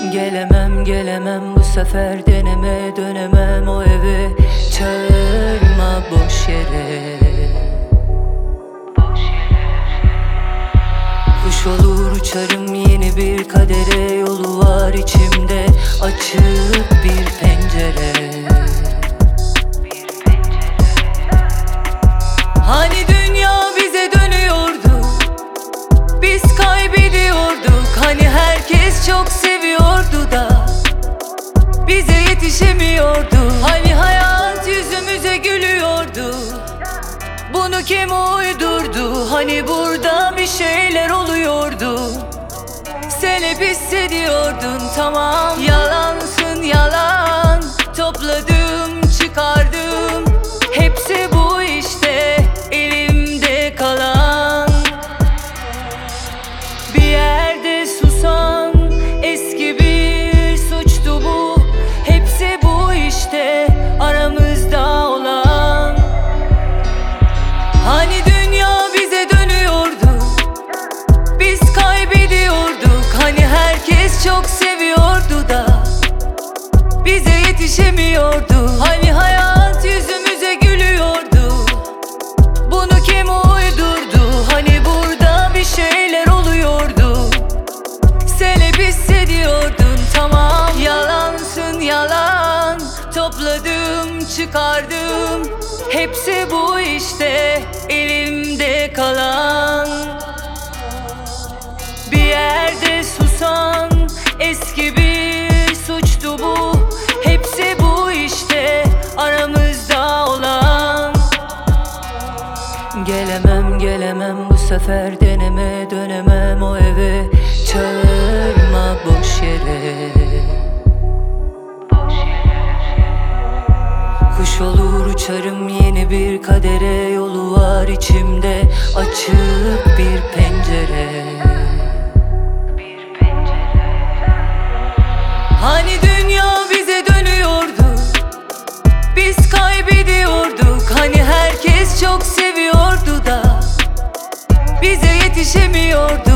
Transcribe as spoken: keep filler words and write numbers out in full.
Gelemem gelemem bu sefer, deneme dönemem o eve. Çağırma boş yere. Kuş olur uçarım yeni bir kadere, yolu var içimde açık bir pencere. Hani dünya bize dönüyordu, biz kaybediyorduk. Hani herkes çok seviyordu da bize yetişemiyordu. Hani hayat yüzümüze gülüyordu, bunu kim uydurdu? Hani burada bir şeyler oluyordu, sen hep hissediyordun. Tamam, yalansın yalan, topladım çıkardım, hepsi bu işte elimde kalan. Bir yerde susan eski bir suçtu bu, hepsi bu işte aramızda olan. Hani dünya bize dönüyordu, biz kaybediyorduk. Hani herkes çok seviyordu da bize yetişemiyordu. Hani hayat yüzümüze gülüyordu, bunu kim uydurdu? Hani burada bir şeyler oluyordu, sen hep hissediyordun. Tamam, yalansın yalan, topladım çıkardım, hepsi bu işte elimde kalan. Bir yerde susan eski bir suçtu bu, hepsi bu işte aramızda olan. Gelemem gelemem bu sefer, deneme dönemem o eve. Çağırma boş yere. Kuş olur uçarım yeni bir kadere, yolu var içimde açık bir pencere. Hani dünya bize dönüyordu, biz kaybediyorduk. Hani herkes çok seviyordu da bize yetişemiyordu.